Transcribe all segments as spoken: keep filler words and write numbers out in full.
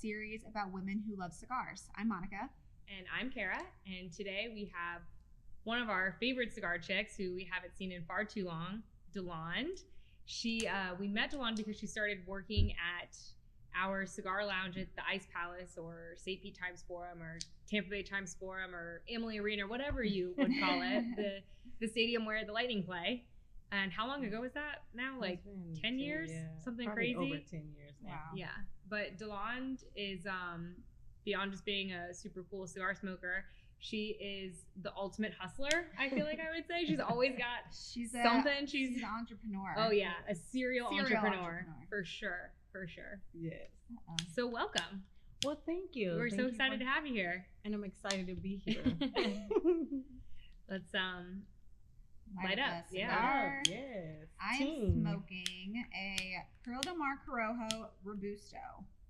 series about women who love cigars. I'm Monica. And I'm Kara, and today we have one of our favorite cigar chicks who we haven't seen in far too long, Delonde. She, uh, we met Delonde because she started working at our cigar lounge at the Ice Palace or Saint Pete Times Forum or Tampa Bay Times Forum or Amalie Arena, whatever you would call it, the, the stadium where the Lightning play. And how long ago was that now? Like ten years? Yeah, Something probably crazy? over ten years now. Wow. Yeah. But Delonde is, um, beyond just being a super cool cigar smoker, she is the ultimate hustler, I feel like I would say. She's always got She's a, something. She's, she's an entrepreneur. oh yeah, a serial, Serial entrepreneur, entrepreneur. for sure, for sure. Yes. Uh-uh. So welcome. Well, thank you. We're Thank so you excited for- to have you here. and I'm excited to be here. Let's um Light Light up up, a yeah. cigar. Yes. I am Team. smoking a Perla Del Mar Corojo Robusto.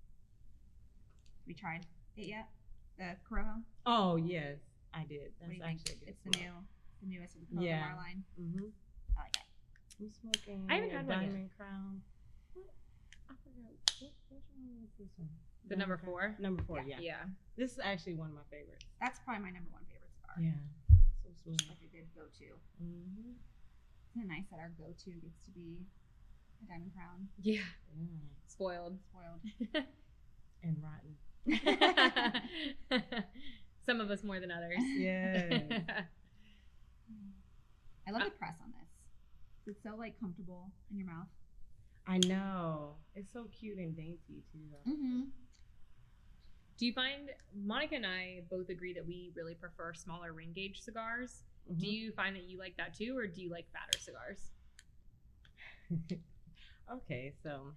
We tried it yet? The Corojo? Oh yes, I did. What do That's you think? actually a good It's the smoke. new, the newest of the Perla Yeah. Del Mar line. Mm-hmm. I like it. I'm smoking I haven't a had one yet. Diamond Crown. What? I forgot. What, which one was this one? the Diamond number Crown? four. Number four, Yeah. yeah. Yeah. This is actually one of my favorites. That's probably my number one favorite cigar. Yeah. So smooth. Like a good go-to. Mm-hmm. Isn't it nice that our go-to gets to be a Diamond Crown? Yeah. Yeah. Spoiled. Mm. And rotten. Some of us more than others. Yes. I love the press on this. It's so like comfortable in your mouth. I know. It's so cute and dainty too. Though. Mm-hmm. Do you find, Monica and I both agree that we really prefer smaller ring gauge cigars. Mhm. Do you find that you like that too, or do you like fatter cigars? Okay, so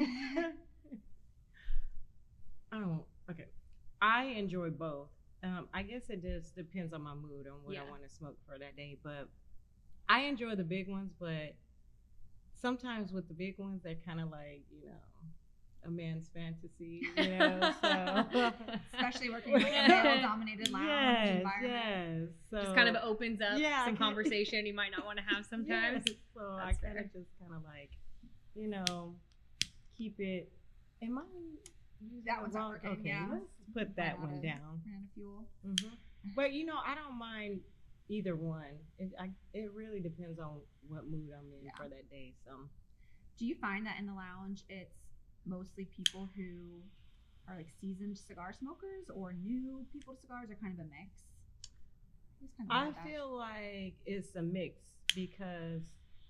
I don't. Okay, I enjoy both. Um, I guess it just depends on my mood on what Yeah. I want to smoke for that day. But I enjoy the big ones, but sometimes with the big ones, they're kind of like you know a man's fantasy, you know. So Especially working in like a male-dominated lounge yes, environment. yes. So Just kind of opens up Yeah, I some can- conversation you might not want to have sometimes. Yes, so I That's kind fair. of just kind of like, you know, keep it. Am I? using That the one's not wrong- working, Okay, yeah. let's put that Ran out one of- down. Ran out of fuel. hmm But you know, I don't mind either one. It I, it really depends on what mood I'm in Yeah. for that day. So Do you find that in the lounge it's mostly people who are like seasoned cigar smokers or new people to cigars or kind of a mix? It's kind of I like that. feel like it's a mix because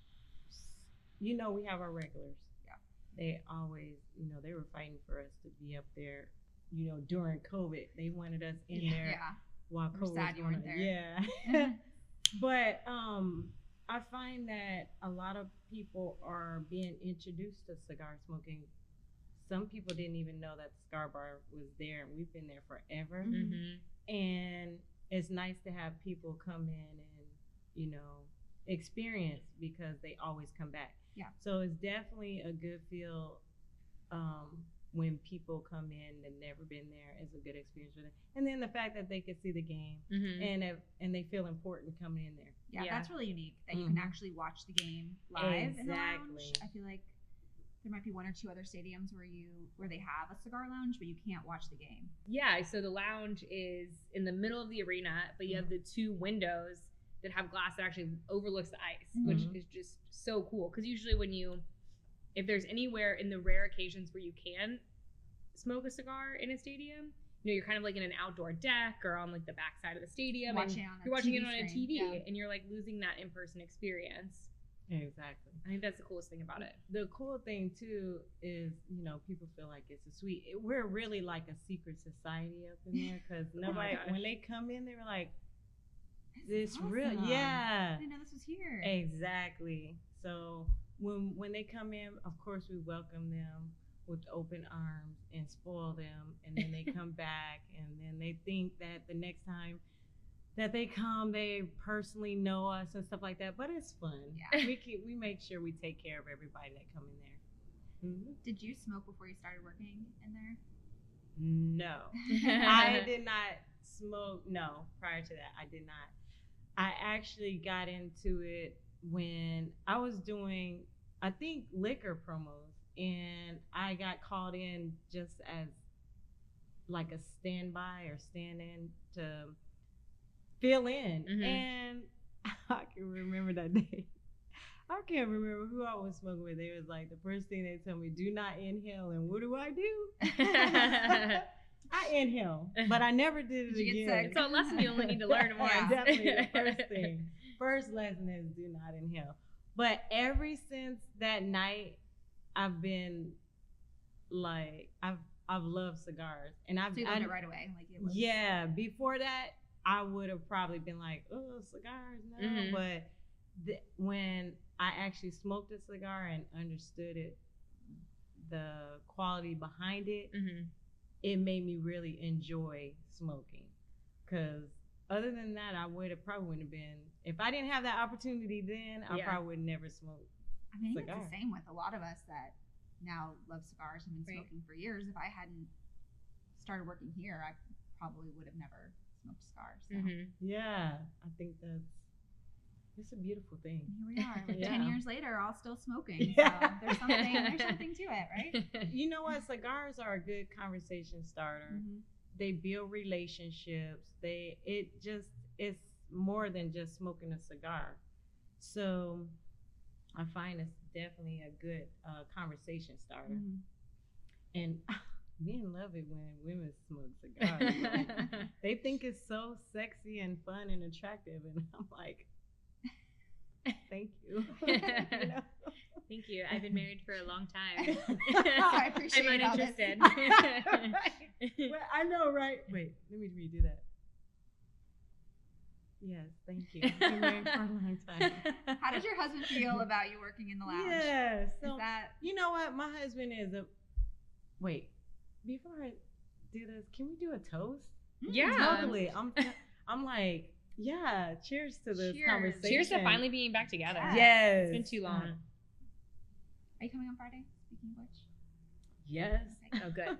you know we have our regulars. Yeah. They always, you know, they were fighting for us to be up there. You know, during COVID, they wanted us in Yeah. there Yeah. while We're COVID sad was you going weren't on. there. Yeah. But um, I find that a lot of people are being introduced to cigar smoking. Some people didn't even know that the cigar bar was there, and we've been there forever. Mhm. Mm-hmm. And it's nice to have people come in and, you know, experience because they always come back. Yeah. So it's definitely a good feel um, when people come in and never been there. It's a good experience for them. And then the fact that they can see the game Mm-hmm. and if, and they feel important coming in there. Yeah, Yeah. that's really unique that you can Mhm. actually watch the game live in the lounge. Exactly. I feel like there might be one or two other stadiums where you where they have a cigar lounge, but you can't watch the game. Yeah, so the lounge is in the middle of the arena, but you have the two windows that have glass that actually overlooks the ice, which Mhm. is just so cool. Because usually when you, if there's anywhere in the rare occasions where you can smoke a cigar in a stadium, you know, you're kind of like in an outdoor deck or on like the back side of the stadium. Watching and it on a you're watching T V it on a screen, T V yeah. and you're like losing that in-person experience. Exactly. I think that's the coolest thing about it. The cool thing too is, you know, people feel like it's a sweet. It, we're really like a secret society up in there because nobody, gosh. when they come in, they were like, This "This is real, awesome. yeah, I didn't know this was here. exactly." So when when they come in, of course we welcome them with open arms and spoil them, and then they come back, and then they think that the next time that they come, they personally know us and stuff like that. But it's fun. Yeah. we keep, we make sure we take care of everybody that come in there. Mm-hmm. Did you smoke before you started working in there? No, I did not smoke. No, prior to that, I did not. I actually got into it when I was doing, I think, liquor promos, and I got called in just as like a standby or stand in to fill in. Mhm. And I can remember that day. I can't remember who I was smoking with. They was like, the first thing they told me, do not inhale. And what do I do? I inhale, but I never did it Did you get again. sick? So a lesson you only need to learn once. Yeah, definitely the first thing. First lesson is do not inhale. But ever since that night, I've been like, I've I've loved cigars, and I've So you I, loved it right away. Like it was. yeah. Before that, I would have probably been like, oh, cigars, no. Mhm. But th- when I actually smoked a cigar and understood it, the quality behind it, Mhm. it made me really enjoy smoking. Because other than that, I would have probably wouldn't have been. If I didn't have that opportunity then, I Yeah. probably would never smoke. I mean, I think Cigar. it's the same with a lot of us that now love cigars and been Right. smoking for years. If I hadn't started working here, I probably would have never smoked cigars. So Mhm. Yeah, I think that's it's a beautiful thing. here we are, like Yeah. ten years later, all still smoking. Yeah. So there's something, there's something to it, right? You know what? Cigars are a good conversation starter. Mm-hmm. They build relationships. They it just it's more than just smoking a cigar. So I find it's definitely a good uh, conversation starter. Mm-hmm. And men love it when women smoke cigars. Like, they think it's so sexy and fun and attractive, and I'm like, thank you. You know? Thank you. I've been married for a long time. I appreciate I'm all this. uninterested. Well, I know, right? Wait, let me redo that. Yes, thank you. I've been married for a long time. How did your husband feel about you working in the lounge? Yeah, so Is that you know what? My husband is a. Wait, before I do this, can we do a toast? Yeah. Totally. I'm. I'm like, yeah. Cheers to this Cheers. conversation. Cheers to finally being back together. Yeah. Yes. It's been too long. Are you coming on Friday? Speaking of which. Yes. Oh, good.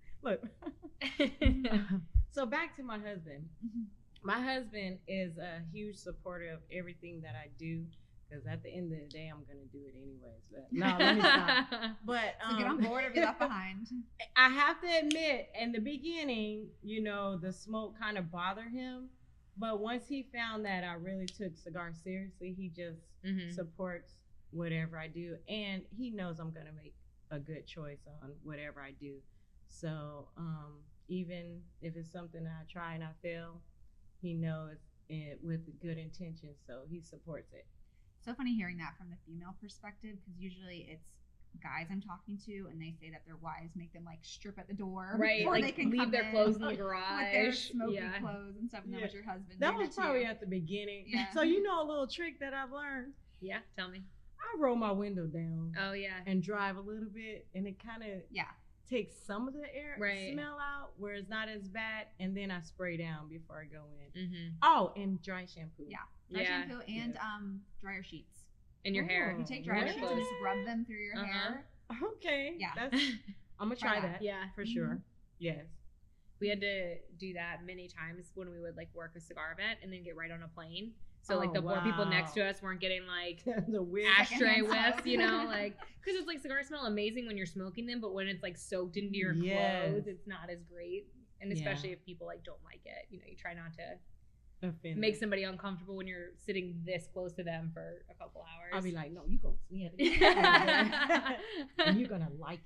Look. So back to my husband. Mhm. My husband is a huge supporter of everything that I do, because at the end of the day, I'm gonna do it anyways. But no, let me stop. But So um, get on board or be left behind. I have to admit, in the beginning, you know, the smoke kind of bothered him. But once he found that I really took cigars seriously, he just Mhm. supports whatever I do, and he knows I'm gonna make a good choice on whatever I do. So um, even if it's something that I try and I fail, he knows it with good intention, so he supports it. So funny hearing that from the female perspective, because usually it's guys I'm talking to, and they say that their wives make them like strip at the door Right, before like they can leave come their in clothes in the with garage. their smoky yeah. clothes and stuff. And then Yeah. with your husband, That doing was to probably you. at the beginning. Yeah. So you know a little trick that I've learned? Yeah, tell me. I roll my window down Oh, yeah. and drive a little bit, and it kind of Yeah. takes some of the air Right. smell out where it's not as bad, and then I spray down before I go in. Mm-hmm. Oh, and dry shampoo. Yeah. Dry Yeah. shampoo and Yeah. um dryer sheets. In your hair. Oh. You take dryer Really? sheets and just rub them through your Uh-huh. hair. Okay. Yeah. That's, I'm gonna Try try that. that. Yeah. For sure. Yes. We had to do that many times when we would like work a cigar event and then get right on a plane. So like Oh, the poor people next to wow. us weren't getting like The weird. ashtray Secondhand whiffs, you know, smoke. like because it's like cigars smell amazing when you're smoking them, but when it's like soaked into your Yes. clothes, it's not as great. And Yeah. especially if people like don't like it, you know, you try not to offended. make somebody uncomfortable when you're sitting this close to them for a couple hours. I'll be like, no, you gonna smell it, and you're gonna like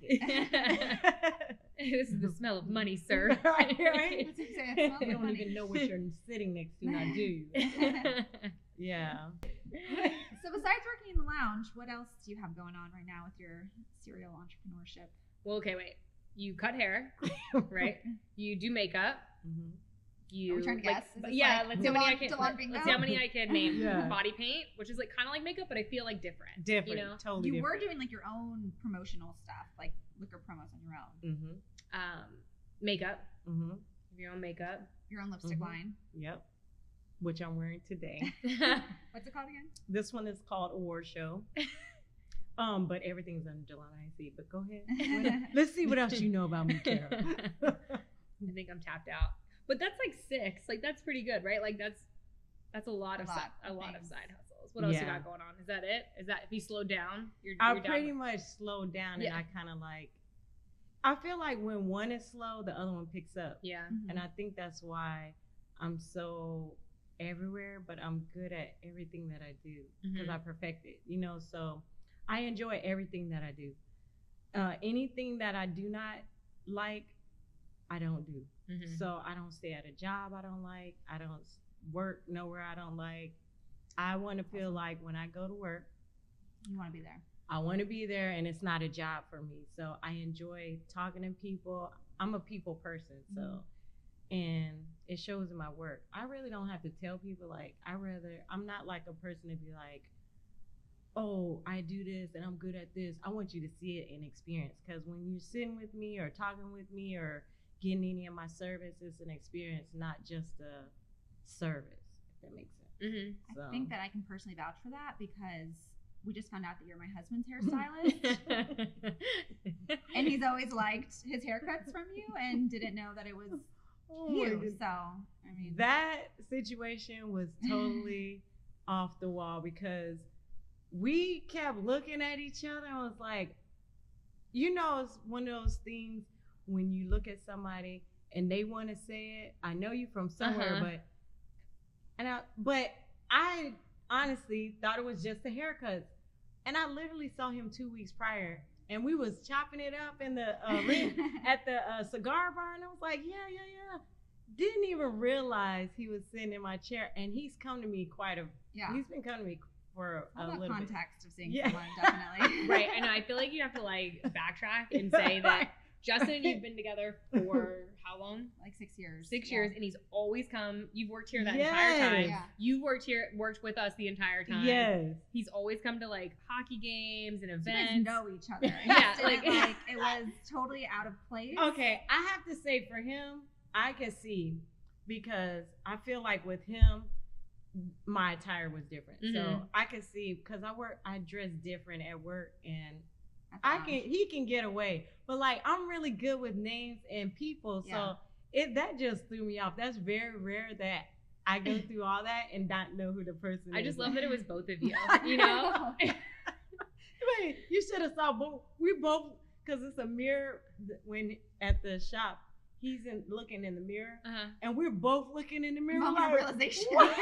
it. This is the smell of money, sir. Right, right. What's it say? It smells You like don't honey. even know what you're sitting next to, now do you? Yeah. So besides working in the lounge, what else do you have going on right now with your serial entrepreneurship? Well, okay, wait. You cut hair, right? You do makeup. Mhm. You Are we trying to like, guess? Is but this yeah, like let's see how many I Delon- can. Delon Let, Bingo? let's see how many I can name. Yeah. Body paint, which is like kind of like makeup, but I feel like different. Different. You know. Totally You were different. doing like your own promotional stuff, like liquor promos on your own, Mm-hmm. Um, makeup. Mm-hmm. Your own makeup. your own lipstick Mhm. line. Yep. Which I'm wearing today. What's it called again? This one is called Award Show. Um, but everything's under Delon I C. But go ahead. What- Let's see what else you know about me, Kara. I think I'm tapped out. But that's like six. Like that's pretty good, right? Like that's that's a lot A of lot si- a of lot of things. side hustles. What else you Yeah. got going on? Is that it? Is that if you slow down, you're, I you're pretty down? much slowed down, Yeah. and I kind of like I feel like when one is slow, the other one picks up. Yeah. And I think that's why I'm so everywhere, but I'm good at everything that I do because Mhm. I perfect it, you know? So I enjoy everything that I do. Uh, anything that I do not like, I don't do. Mhm. So I don't stay at a job I don't like. I don't s- work nowhere I don't like. I want to feel like when I go to work, You want to be there. I want to be there and it's not a job for me. So I enjoy talking to people. I'm a people person. So, Mm-hmm. and it shows in my work. I really don't have to tell people, like, I rather, I'm not like a person to be like, oh, I do this and I'm good at this. I want you to see it and experience. Because when you're sitting with me or talking with me or getting any of my service, it's an experience, not just a service, if that makes sense. Mhm. So. I think that I can personally vouch for that because we just found out that you're my husband's hairstylist. And he's always liked his haircuts from you and didn't know that it was Oh my you. goodness. So, I mean, That situation was totally off the wall because we kept looking at each other and was like, you know, it's one of those things when you look at somebody and they want to say it. I know you from somewhere, Uh-huh. but and I, but I honestly thought it was just the haircuts, and I literally saw him two weeks prior, and we was chopping it up in the uh, ring at the uh, cigar bar, and I was like, yeah, yeah, yeah. Didn't even realize he was sitting in my chair, and he's come to me quite a. yeah. He's been coming to me for All a about little bit. context of seeing Yeah. someone, definitely. Right. I know. I feel like you have to like backtrack and say that Justin and you've been together for how long? Like six years. Six Yeah. years, and he's always come. You've worked here that Yes. entire time. Yeah. You've worked here, worked with us the entire time. Yes. He's always come to like hockey games and You guys events. know each other. It Yeah, just didn't, like- like it was totally out of place. Okay, I have to say for him, I can see because I feel like with him, my attire was different. So Mhm. I can see because I work, I dress different at work, and At the I lounge. can he can get away. But like I'm really good with names and people, Yeah. so it that just threw me off. That's very rare that I go through all that and not know who the person I is. just love that it was both of you. You know? Wait, you should have saw both. We both, because it's a mirror th- when at the shop. He's in looking in the mirror, Uh-huh. and we're both looking in the mirror. Moment of like, realization. "What?"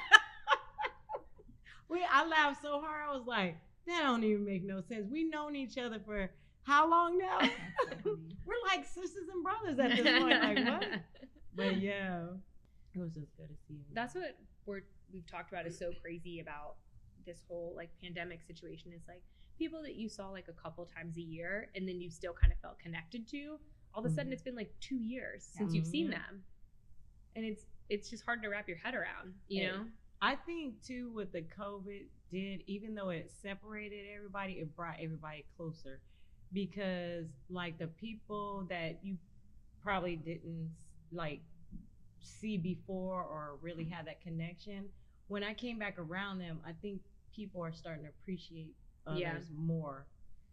we, I laughed so hard. I was like, "That don't even make no sense." We known each other for how long now? That's so funny. We're like sisters and brothers at this point. Like what? But yeah, it was just good to see him. That's what we're we've talked about is so crazy about this whole like pandemic situation is like people that you saw like a couple times a year and then you still kind of felt connected to. All of a sudden Mhm. it's been like two years Yeah. since you've seen Mhm. them. And it's it's just hard to wrap your head around, you Yeah. know? I think too what the COVID did, even though it separated everybody, it brought everybody closer because like the people that you probably didn't like see before or really have that connection, when I came back around them, I think people are starting to appreciate others Yeah. more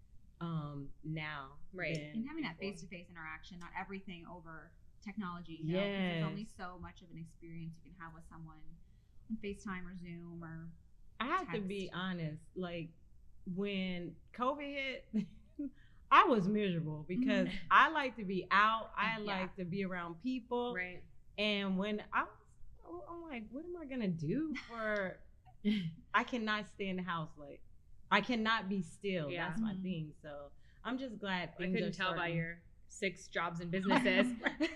um now. Right. than And having that before. face-to-face interaction, not everything over technology. You know, 'cause Yes. there's only so much of an experience you can have with someone on FaceTime or Zoom or I have to be text. honest, like when COVID hit, I was miserable because Mhm. I like to be out. I Yeah. like to be around people. Right. And when I was, I'm like, what am I gonna do for? I cannot stay in the house. Like, I cannot be still. Yeah. That's my Mhm. thing. So I'm just glad I things couldn't are tell by starting- your six jobs and businesses.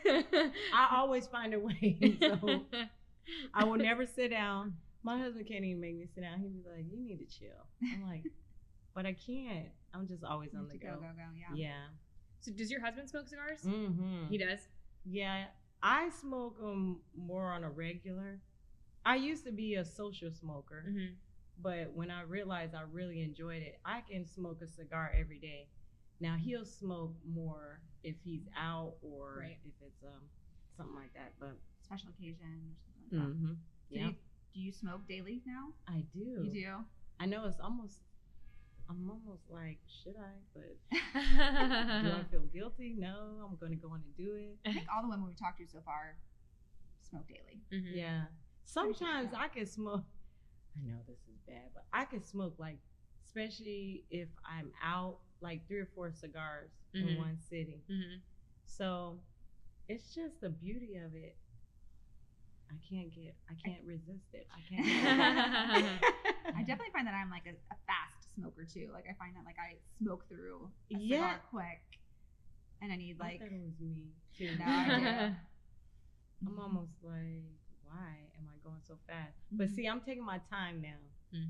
I always find a way. So I will never sit down. My husband can't even make me sit down. He'd be like, "You need to chill." I'm like, "But I can't. I'm just always you on have the to go, go." go, go. Yeah. Yeah. So does your husband smoke cigars? Mm-hmm. He does. Yeah, I smoke them more on a regular. I used to be a social smoker, Mm-hmm. but when I realized I really enjoyed it, I can smoke a cigar every day. Now he'll smoke more if he's out or Right. if it's um something like that. But Special occasion or something like that. mm-hmm. So yeah, you, do you smoke daily now? I do. You do? I know it's almost. I'm almost like, should I? But do Uh-huh. I feel guilty? No, I'm gonna go in and do it. I think all the women we've talked to so far smoke daily. Mhm. Yeah. Pretty sure, Sometimes yeah. I can smoke. I know this is bad, but I can smoke like especially if I'm out, like three or four cigars Mhm. in one sitting. Mm-hmm. So it's just the beauty of it. I can't get, I can't resist it. I can't. I definitely find that I'm like a, a fast smoker too. Like I find that like I smoke through a cigar Yeah. quick, and I need I like thought it was me too. No, I do. I'm almost like, why am I going so fast? But Mhm. see, I'm taking my time now. Mm.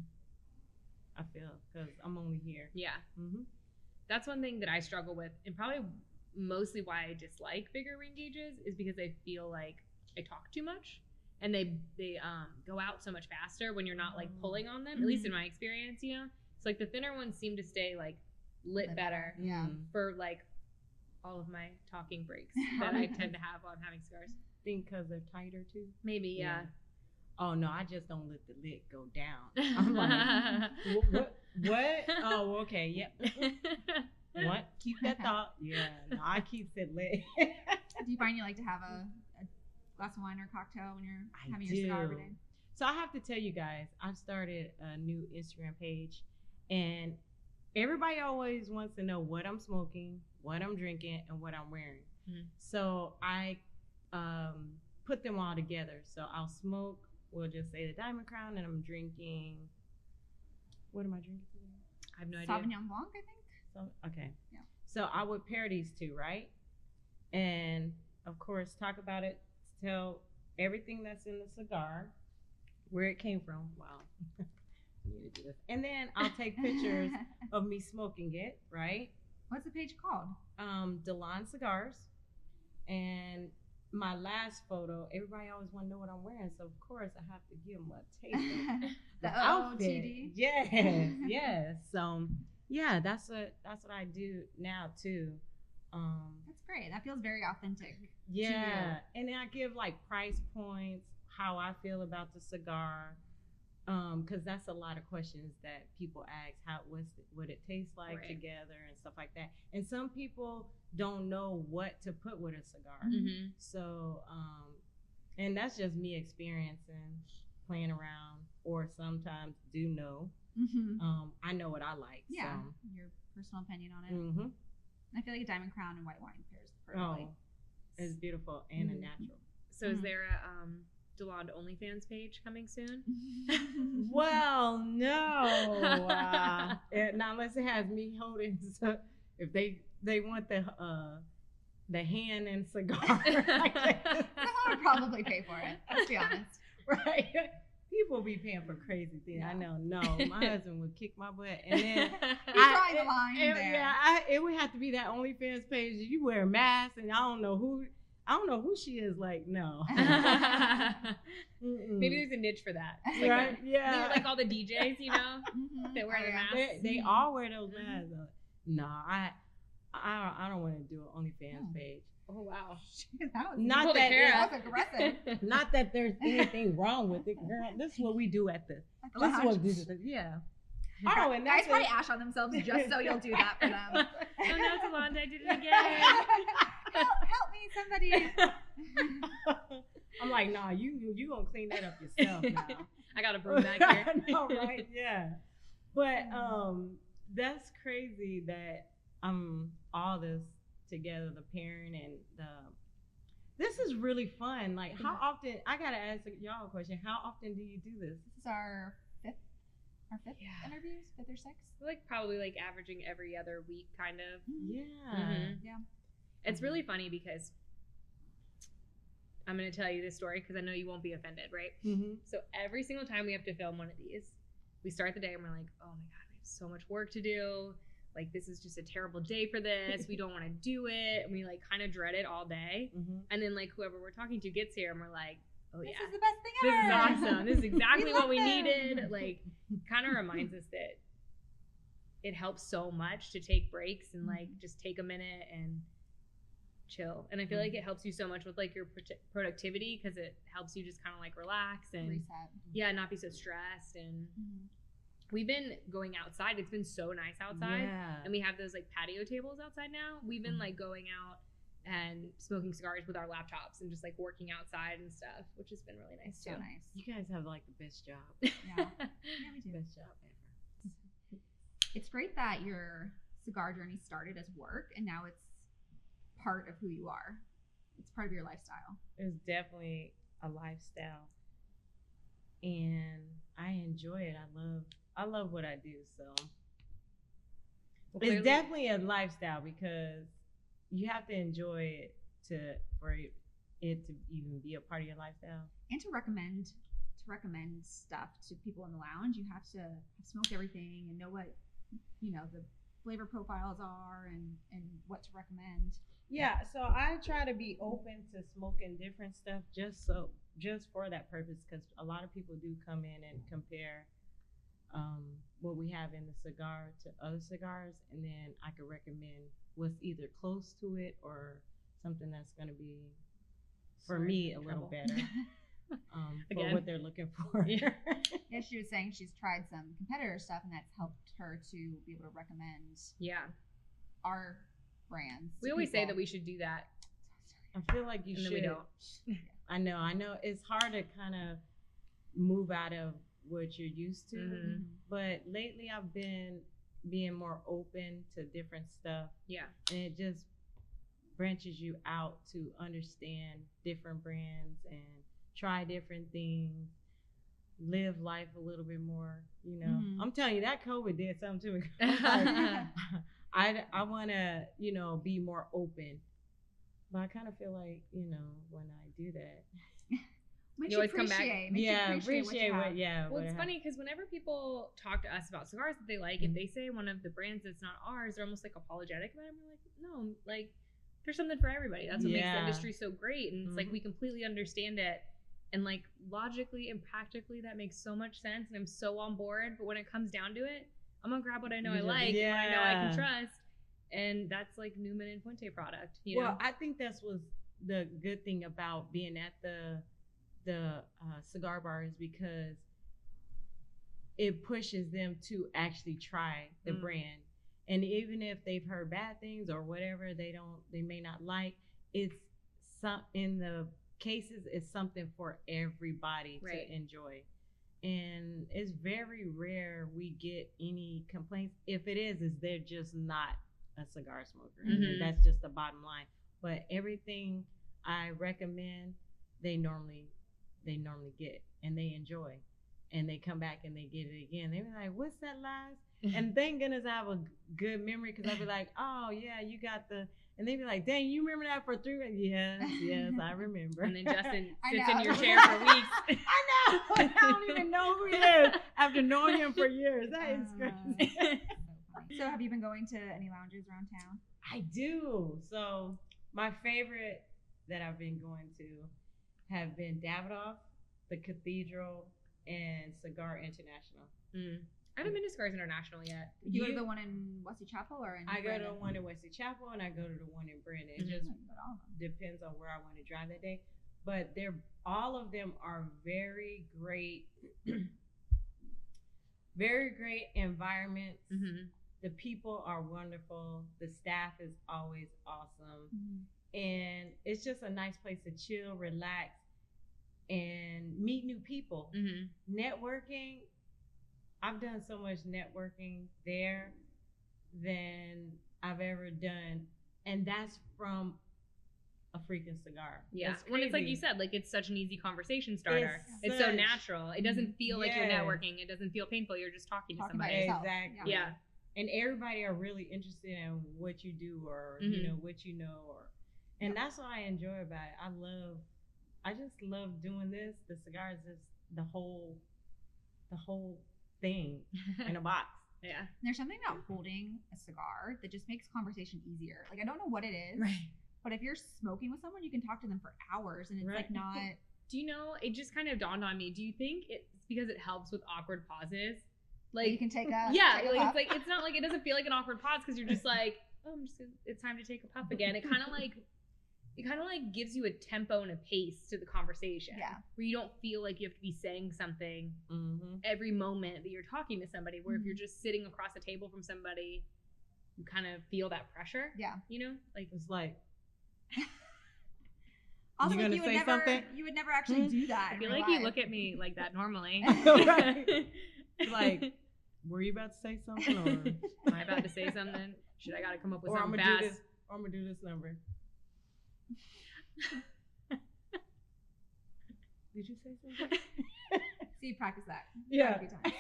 I feel because I'm only here. Yeah. Mm-hmm. That's one thing that I struggle with, and probably mostly why I dislike bigger ring gauges is because I feel like I talk too much, and they they um go out so much faster when you're not like pulling on them. At least in my experience, you know. So like the thinner ones seem to stay like lit Lit better better. Yeah. for like all of my talking breaks that I tend to have while I'm having cigars. Think because they're tighter too. Maybe, yeah. Oh no, I just don't let the lid go down. I'm like, what, what? What? Oh, okay. Yeah. What? Keep that thought. Yeah. No, I keep it lit. Do you find you like to have a, a glass of wine or cocktail when you're I having your cigar every do. day? So I have to tell you guys, I've started a new Instagram page, and everybody always wants to know what I'm smoking, what I'm drinking, and what I'm wearing. Mhm. So I um, put them all together. So I'll smoke, we'll just say the Diamond Crown, and I'm drinking. What am I drinking today? I have no idea. Sauvignon Blanc, I think. So okay. Yeah. So I would pair these two, right? And of course, talk about it, tell everything that's in the cigar, where it came from. Wow. I need to do this. And then I'll take pictures of me smoking it, right? What's the page called? Um, Delon Cigars. And my last photo, everybody always want to know what I'm wearing, so of course I have to give them a taste of The the O O outfit. T D. Yes, yes. So yeah, that's what that's what I do now too. Um, That's great. That feels very authentic. yeah, and then I give like price points, how I feel about the cigar, um, because that's a lot of questions that people ask. How what's it, what it tastes like Right. together and stuff like that. And some people don't know what to put with a cigar. Mm-hmm. So, um, and that's just me experiencing, playing around, or sometimes do know. Mm-hmm. Um, I know what I like. Yeah, So. your personal opinion on it. Mm-hmm. I feel like a Diamond Crown and white wine pairs Oh, perfectly. it's beautiful and a Mhm. natural. So is Mhm. there a um, DeLonde OnlyFans page coming soon? Well, no. Uh, it, not unless it has me holding. So if they they want the uh, the hand and cigar, Someone would probably pay for it. Let's be honest. right? People be paying for crazy things. I know. No, my husband would kick my butt, and then He's I- drawing the it- line it- there. yeah, I, it would have to be that OnlyFans page. You wear a mask, and I don't know who. I don't know who she is. Like, no. Mm-mm. Maybe there's a niche for that. Like, right? a- Yeah. like all the D Js, you know? Mhm. They wear Oh, the yeah. mask. They, they Mhm. all wear those Mhm. masks. though. No, I, I, I don't want to do an OnlyFans Oh. page. Oh, wow. That was Not Pull the that, carrot. that was aggressive. not that there's anything wrong with it, girl. This is what we do at the. At the This is lounge. what we do. Yeah. Oh, and Guys that's probably it. ash on themselves just so you'll do that for them. Oh, no, DeLonde, I did it again. help, help me, somebody. I'm like, nah, you you gonna clean that up yourself now. I got a broom back here. I know, right? Yeah. But um, that's crazy that um all this together, the pairing and the. This is really fun. Like, how often? I gotta ask y'all a question. How often do you do this? This is our fifth, our fifth Yeah. interviews, fifth or sixth. Like probably like averaging every other week, kind of. Yeah. Mhm. Yeah. It's really funny because I'm going to tell you this story because I know you won't be offended, right? Mm-hmm. So every single time we have to film one of these, we start the day and we're like, oh my God, we have so much work to do. Like, this is just a terrible day for this. We don't want to do it. And we like kind of dread it all day. Mm-hmm. And then like whoever we're talking to gets here and we're like, oh This yeah, is the best thing this is ever. awesome. This is exactly We what love we them. needed. Like, kind of reminds us that it helps so much to take breaks and like just take a minute and chill. And I feel like it helps you so much with like your pro- productivity because it helps you just kind of like relax and Reset. yeah, not be so stressed. And Mhm. we've been going outside. It's been so nice outside. Yeah. And we have those like patio tables outside now. We've been like going out and smoking cigars with our laptops and just like working outside and stuff, which has been really nice It's too. so nice. You guys have like the best job. Yeah. Yeah, we do. Best job ever. it's great that your cigar journey started as work and now it's part of who you are. It's part of your lifestyle. It's definitely a lifestyle, and I enjoy it. I love I love what I do. So Well, clearly- it's definitely a lifestyle because you have to enjoy it to for it to even be a part of your lifestyle. And to recommend to recommend stuff to people in the lounge, you have to have smoked everything and know what, you know, the flavor profiles are and and what to recommend. Yeah, so I try to be open to smoking different stuff just so just for that purpose, because a lot of people do come in and compare um, what we have in the cigar to other cigars, and then I could recommend what's either close to it or something that's going to be for Sorry, me a I'm in little trouble. better um, for Again. what they're looking for. Yeah. Yeah, she was saying she's tried some competitor stuff and that's helped her to be able to recommend Yeah. our brands. We to always say people. that we should do that, I feel like you and should. then we don't. I know, I know. It's hard to kind of move out of what you're used to. Mhm. Mhm. But lately I've been being more open to different stuff, Yeah. and it just branches you out to understand different brands and try different things, live life a little bit more, you know. Mhm. I'm telling you, that COVID did something to me. Like, I, I want to, you know, be more open. But I kind of feel like, you know, when I do that, Makes You you, always come back- appreciate. Makes yeah, you appreciate, appreciate what, you what, have. yeah. Well, what it's I have. funny because whenever people talk to us about cigars that they like, Mhm. if they say one of the brands that's not ours, they're almost like apologetic about it. We're like, no, like there's something for everybody. That's what makes the Yeah. industry so great. And it's like Mhm. we completely understand it. And like logically and practically, that makes so much sense. And I'm so on board. But when it comes down to it, I'm gonna grab what I know You I just- like and what I know I can yeah. trust. And that's like Newman and Fuente product. You Well, know? I think that's was the good thing about being at the the uh, cigar bar is because it pushes them to actually try the Mm. brand, and even if they've heard bad things or whatever, they don't, they may not like. It's some in the cases, it's something for everybody Right. to enjoy, and it's very rare we get any complaints. If it is, is they're just not a cigar smoker, Mhm. and that's just the bottom line. But everything I recommend, they normally they normally get and they enjoy, and they come back and they get it again. They be like, "What's that last?" And thank goodness I have a g- good memory, because I'll be like, "Oh yeah, you got the," and they be like, "Dang, you remember that for three weeks?" Yes, yes, I remember. And then Justin I sits know. in your chair for weeks. I know. I don't even know who he is after knowing him for years. That is Uh, crazy. so funny. So have you been going to any lounges around town? I do. So my favorite that I've been going to have been Davidoff, the Cathedral, and Cigar International. Mm. I haven't been to Cigars International yet. Do you, go You- to the one in Wesley Chapel or in I go to Brandon? one in Wesley Chapel and I go to the one in Brandon. It Mhm. just Oh, you go to all of them. depends on where I want to drive that day. But they're all of them are very great, very great environments. Mm-hmm. The people are wonderful. The staff is always awesome. Mhm. And it's just a nice place to chill, relax, and meet new people. Mm-hmm. Networking, I've done so much networking there than I've ever done, and that's from a freaking cigar. Yeah. It's When it's like crazy. you said, like it's such an easy conversation starter. It's It's, so such- natural. It doesn't feel like you're Yes. networking. It doesn't feel painful. You're just talking to Talking about somebody. yourself. Exactly. Yeah. And everybody are really interested in what you do, or Mhm. you know what you know, or and that's what I enjoy about it. I love, I just love doing this. The cigar is just the whole, the whole thing in a box. Yeah. There's something about holding a cigar that just makes conversation easier. Like I don't know what it is, Right. but if you're smoking with someone, you can talk to them for hours, and it's Right. like not. Do you know, it just kind of dawned on me. Do you think it's because it helps with awkward pauses? Like you can take a yeah, take a like puff. it's like it's not like it doesn't feel like an awkward pause because you're just like, oh, I'm just gonna, it's time to take a puff again. It kind of like it kind of like gives you a tempo and a pace to the conversation. Yeah. Where you don't feel like you have to be saying something Mm-hmm. every moment that you're talking to somebody. Where if Mhm. you're just sitting across the table from somebody, you kind of feel that pressure. Yeah. You know, like It's like, Also, You like gonna you would say never, something? you would never actually Hmm? do that. I in feel real like you life. look at me like that normally. Right. like, were you about to say something, or Am I about to say something? Should I gotta come up with or I'm something gonna do fast? this? Or I'm gonna do this number. Did you say something? See, practice that. Yeah. A few times.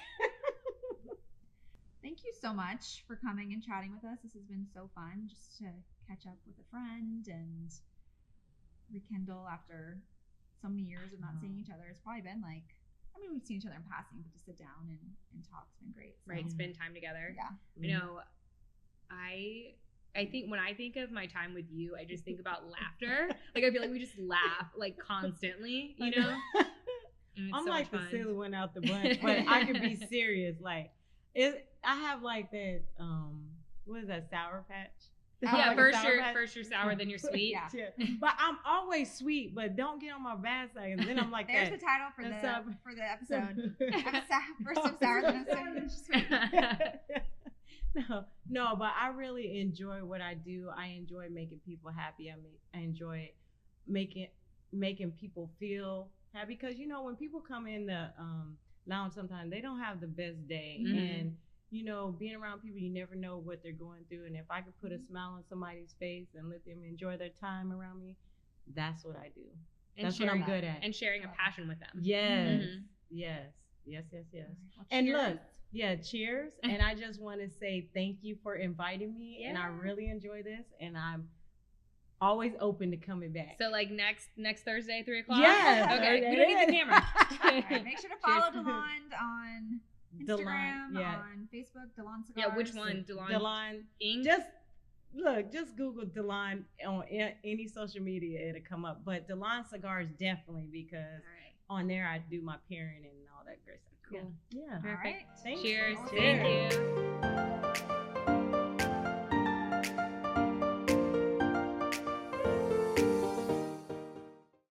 Thank you so much for coming and chatting with us. This has been so fun just to catch up with a friend and rekindle after so many years of not seeing each other. It's probably been like, I mean, we've seen each other in passing, but to sit down and, and talk's been great. So, Right, spend time together. yeah. I know. I I think when I think of my time with you, I just think about laughter. Like I feel like we just laugh like constantly, you know? And it's I'm so like much the fun. silly one out the bunch, but I can be serious. Like, it. I have like that. Um, what is that? Sour Patch. Oh, Yeah, like a first Sour you're Patch? first you're sour, then you're sweet. Yeah. Yeah. But I'm always sweet, but don't get on my bad side. And then I'm like There's that. the title for the That's up. for the episode. I'm a sa- first I'm sour, then I'm sweet. no, no, but I really enjoy what I do. I enjoy making people happy. I make, I enjoy making making people feel happy, because you know when people come in the um, lounge, sometimes they don't have the best day, Mhm. and you know being around people, you never know what they're going through. And if I could put a smile on somebody's face and let them enjoy their time around me, that's what I do. And That's what sharing I'm good at. and sharing a passion with them. Yes, Mhm. yes, yes, yes, yes. Well, And cheers. look, yeah, cheers. And I just want to say thank you for inviting me. And I Yeah. really enjoy this. And I'm always open to coming back. So like next next Thursday, three o'clock? Yes. Okay. there We don't it need the is. camera. All right, make sure to follow Cheers. DeLonde on DeLonde, Instagram, yeah. on Facebook, DeLonde Cigars. Yeah, which one? DeLon Delon. Inc? Just look, just Google Delon on a- any social media, it'll come up. But Delon Cigars definitely, because All right. on there I do my pairing and all that great stuff. Cool. Yeah. All Perfect. right. Thanks. Cheers. Well, Thank Cheers. you.